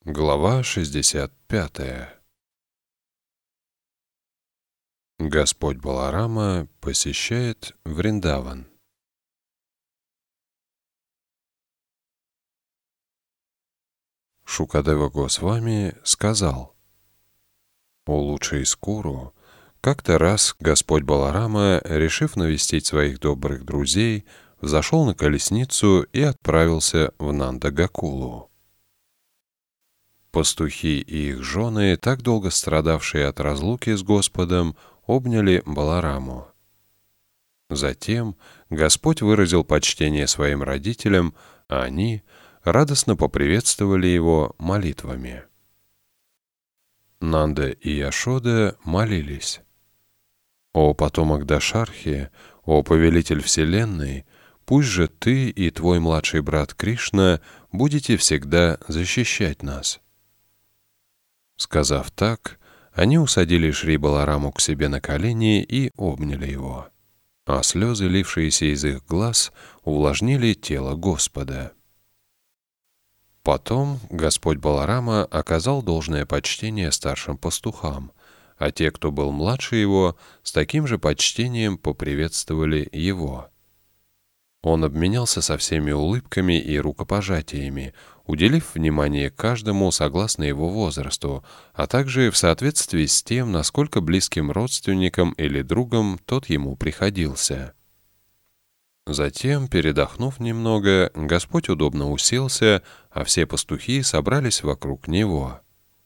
Глава 65. Господь Баларама посещает Вриндаван. Шукадева Госвами сказал: «О лучший Скуру, как-то раз Господь Баларама, решив навестить своих добрых друзей, взошел на колесницу и отправился в Нанда-Гакулу. Пастухи и их жены, так долго страдавшие от разлуки с Господом, обняли Балараму. Затем Господь выразил почтение своим родителям, а они радостно поприветствовали его молитвами. Нанда и Яшода молились: «О потомок Дашархи, о повелитель вселенной, пусть же ты и твой младший брат Кришна будете всегда защищать нас». Сказав так, они усадили Шри Балараму к себе на колени и обняли его, а слезы, лившиеся из их глаз, увлажнили тело Господа. Потом Господь Баларама оказал должное почтение старшим пастухам, а те, кто был младше его, с таким же почтением поприветствовали его. Он обменялся со всеми улыбками и рукопожатиями, уделив внимание каждому согласно его возрасту, а также в соответствии с тем, насколько близким родственником или другом тот ему приходился. Затем, передохнув немного, Господь удобно уселся, а все пастухи собрались вокруг него.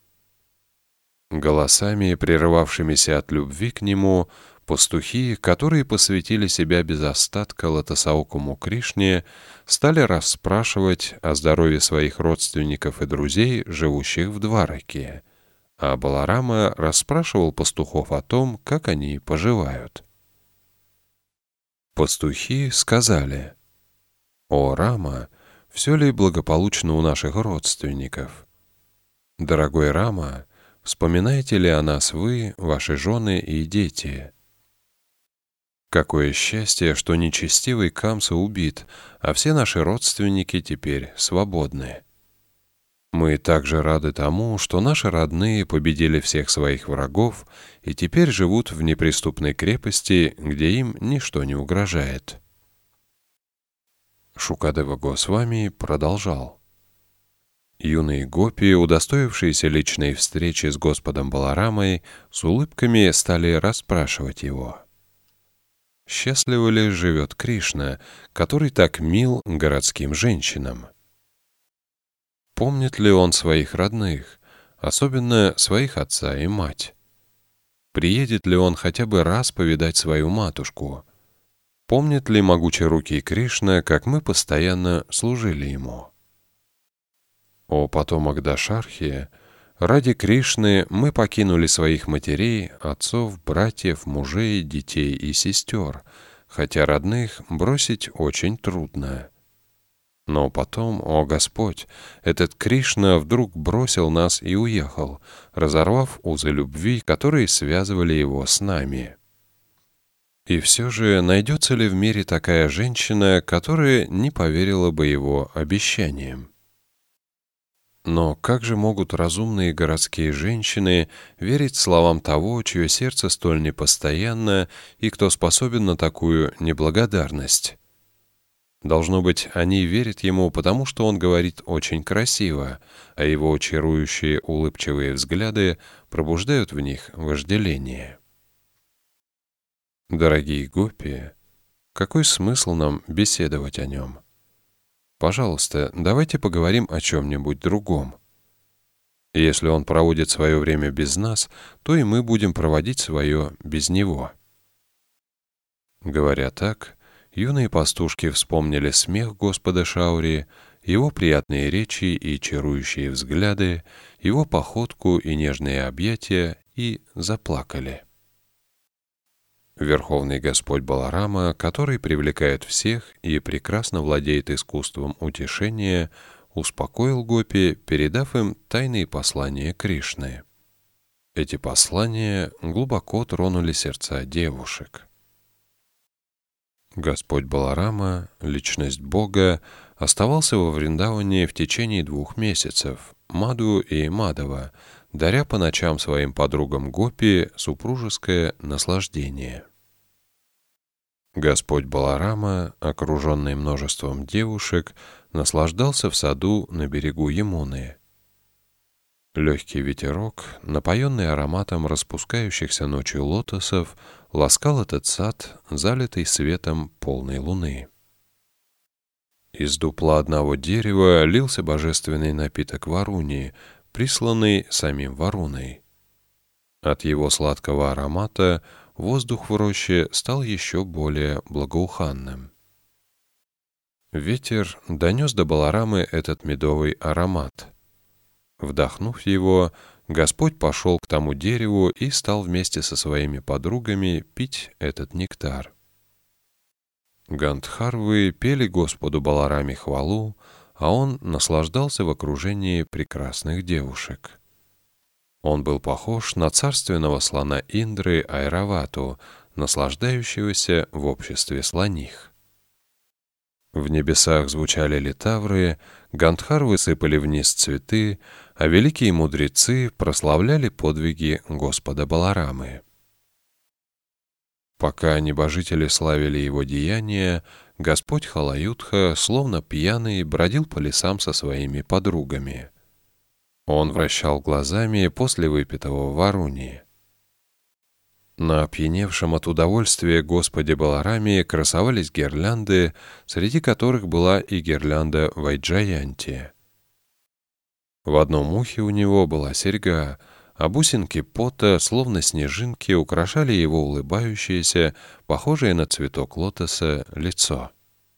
Голосами, прерывавшимися от любви к нему, пастухи, которые посвятили себя без остатка лотосаокому Кришне, стали расспрашивать о здоровье своих родственников и друзей, живущих в Двараке, а Баларама расспрашивал пастухов о том, как они поживают. Пастухи сказали: «О Рама, все ли благополучно у наших родственников? Дорогой Рама, вспоминаете ли о нас вы, ваши жены и дети? Какое счастье, что нечестивый Камса убит, а все наши родственники теперь свободны. Мы также рады тому, что наши родные победили всех своих врагов и теперь живут в неприступной крепости, где им ничто не угрожает». Шукадева Госвами продолжал: юные гопи, удостоившиеся личной встречи с Господом Баларамой, с улыбками стали расспрашивать его: счастливо ли живет Кришна, который так мил городским женщинам? Помнит ли он своих родных, особенно своих отца и мать? Приедет ли он хотя бы раз повидать свою матушку? Помнит ли могучерукий Кришна, как мы постоянно служили ему? О потомок Дашархи, ради Кришны мы покинули своих матерей, отцов, братьев, мужей, детей и сестер, хотя родных бросить очень трудно. Но потом, о Господь, этот Кришна вдруг бросил нас и уехал, разорвав узы любви, которые связывали его с нами. И все же найдется ли в мире такая женщина, которая не поверила бы его обещаниям? Но как же могут разумные городские женщины верить словам того, чье сердце столь непостоянно и кто способен на такую неблагодарность? Должно быть, они верят ему, потому что он говорит очень красиво, а его чарующие улыбчивые взгляды пробуждают в них вожделение. Дорогие гопи, какой смысл нам беседовать о нем? Пожалуйста, давайте поговорим о чем-нибудь другом. Если он проводит свое время без нас, то и мы будем проводить свое без него». Говоря так, юные пастушки вспомнили смех Господа Шаури, его приятные речи и чарующие взгляды, его походку и нежные объятия и заплакали. Верховный Господь Баларама, который привлекает всех и прекрасно владеет искусством утешения, успокоил гопи, передав им тайные послания Кришны. Эти послания глубоко тронули сердца девушек. Господь Баларама, личность Бога, оставался во Вриндаване в течение 2 месяцев, Маду и Мадава, даря по ночам своим подругам Гопи супружеское наслаждение. Господь Баларама, окруженный множеством девушек, наслаждался в саду на берегу Ямуны. Легкий ветерок, напоенный ароматом распускающихся ночью лотосов, ласкал этот сад, залитый светом полной луны. Из дупла одного дерева лился божественный напиток Варуни, присланный самим Варуной. От его сладкого аромата воздух в роще стал еще более благоуханным. Ветер донес до Баларамы этот медовый аромат. Вдохнув его, Господь пошел к тому дереву и стал вместе со своими подругами пить этот нектар. Гандхарвы пели Господу Балараме хвалу, а он наслаждался в окружении прекрасных девушек. Он был похож на царственного слона Индры Айравату, наслаждающегося в обществе слоних. В небесах звучали литавры, Гандхарвы сыпали вниз цветы, а великие мудрецы прославляли подвиги Господа Баларамы. Пока небожители славили его деяния, Господь Халаюдха, словно пьяный, бродил по лесам со своими подругами. Он вращал глазами после выпитого Варуни. На опьяневшем от удовольствия Господе Балараме красовались гирлянды, среди которых была и гирлянда Вайджаянти. В одном ухе у него была серьга, а бусинки пота, словно снежинки, украшали его улыбающееся, похожее на цветок лотоса, лицо.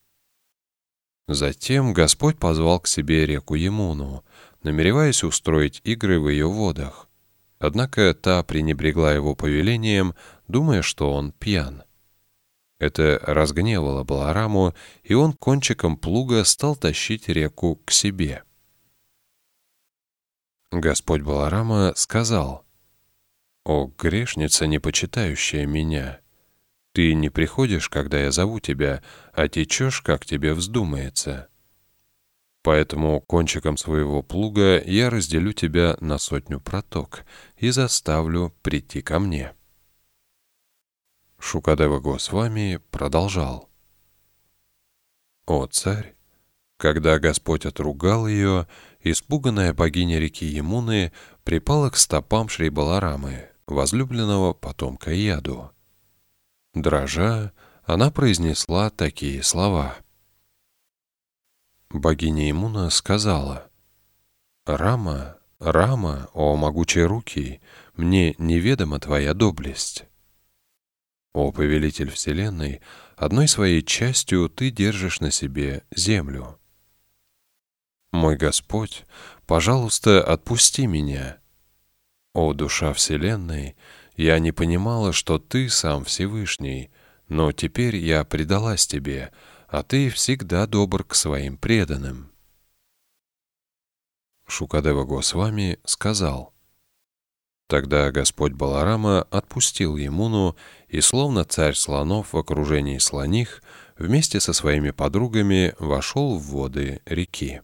Затем Господь позвал к себе реку Ямуну, намереваясь устроить игры в ее водах. Однако та пренебрегла его повелением, думая, что он пьян. Это разгневало Балараму, и он кончиком плуга стал тащить реку к себе. Господь Баларама сказал: «О, грешница, не почитающая меня! Ты не приходишь, когда я зову тебя, а течешь, как тебе вздумается. Поэтому кончиком своего плуга я разделю тебя на 100 проток и заставлю прийти ко мне». Шукадева Госвами продолжал: «О, царь! Когда Господь отругал ее, испуганная богиня реки Ямуны припала к стопам Шри Баларамы, возлюбленного потомка Яду. Дрожа, она произнесла такие слова. Богиня Ямуна сказала: «Рама, Рама, о могучей руки, мне неведома твоя доблесть. О повелитель вселенной, одной своей частью ты держишь на себе землю. Мой Господь, пожалуйста, отпусти меня. О душа вселенной, я не понимала, что ты сам Всевышний, но теперь я предалась тебе, а ты всегда добр к своим преданным». Шукадева Госвами сказал: Тогда Господь Баларама отпустил Ямуну, и словно царь слонов в окружении слоних, вместе со своими подругами вошел в воды реки.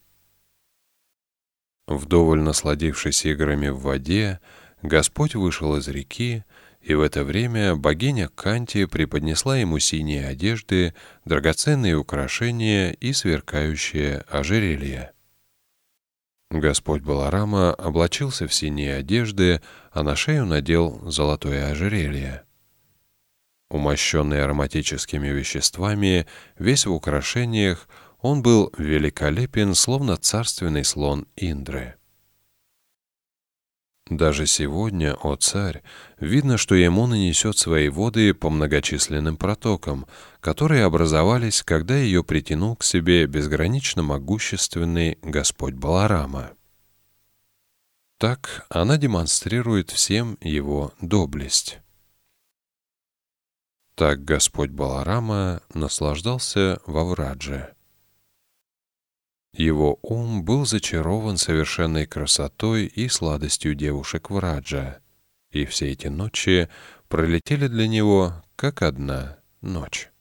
Вдоволь насладившись играми в воде, Господь вышел из реки, и в это время богиня Канти преподнесла ему синие одежды, драгоценные украшения и сверкающее ожерелье. Господь Баларама облачился в синие одежды, а на шею надел золотое ожерелье. Умощенный ароматическими веществами, весь в украшениях, он был великолепен, словно царственный слон Индры. Даже сегодня, о царь, видно, что Ямуна несет свои воды по многочисленным протокам, которые образовались, когда ее притянул к себе безгранично могущественный Господь Баларама. Так она демонстрирует всем его доблесть. Так Господь Баларама наслаждался во Врадже. Его ум был зачарован совершенной красотой и сладостью девушек Враджа, и все эти ночи пролетели для него как одна ночь.